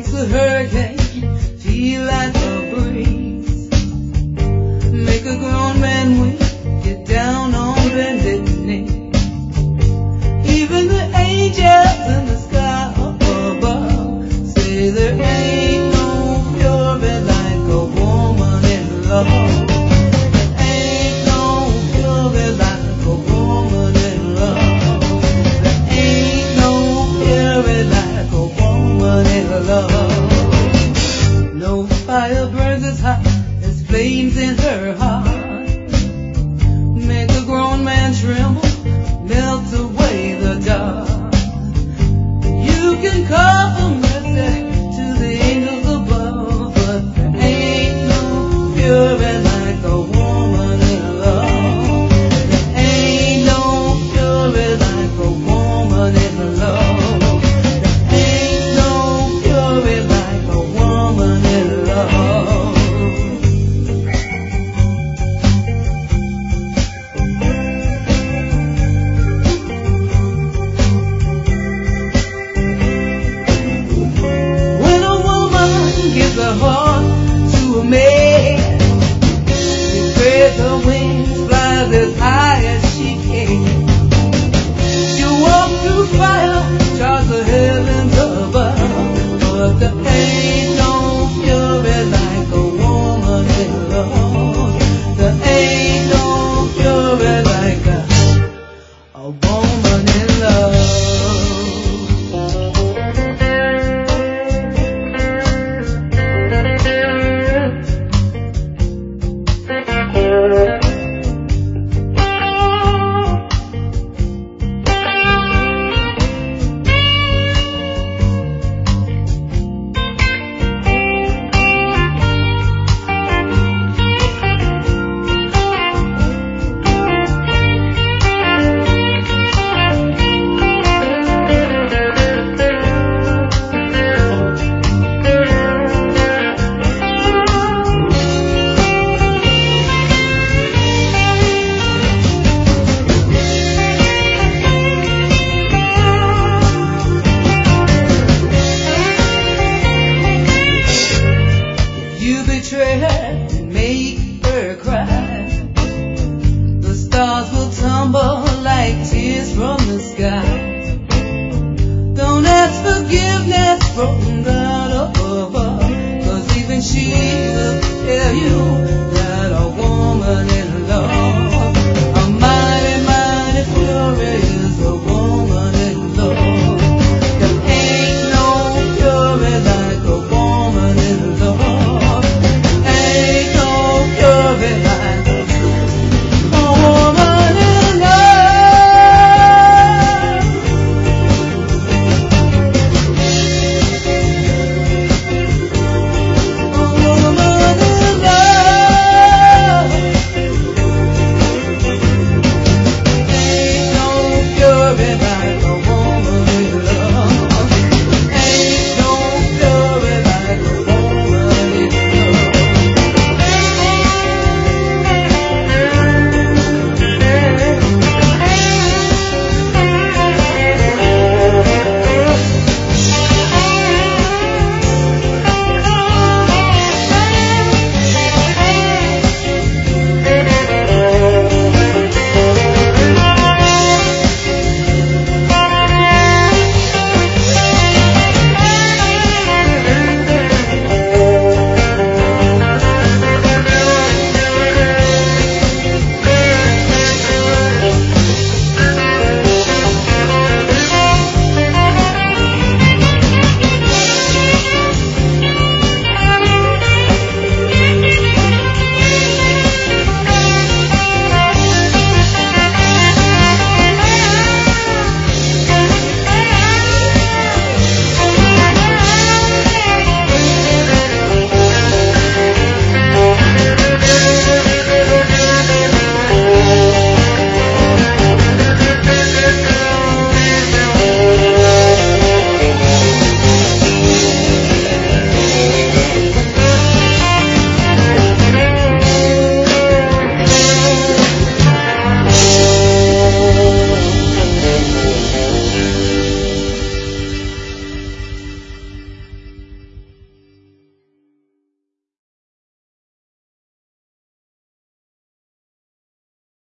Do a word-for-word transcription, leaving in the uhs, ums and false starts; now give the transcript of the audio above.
makes a hurricane feel like a breeze. Make a grown man weak, get down on bended knee. Even the angels in the sky above say there ain't no fury like a woman in love. There ain't no fury like a woman in love. There ain't no fury like a woman in love. No fire burns as hot as flames in her heart. Make a grown man tremble, melt away the dark. You can call for mercy to the angels above, but there ain't no fury like a woman in love. There ain't no fury like a woman in love. There ain't no fury like a woman in love. When a woman gives her heart to a man, she spreads her wings, flies as high as she can. She'll walk through fire, charge the heavens above, but there ain't no fury like a woman in love. There ain't no fury like a, a woman in love. You betray her,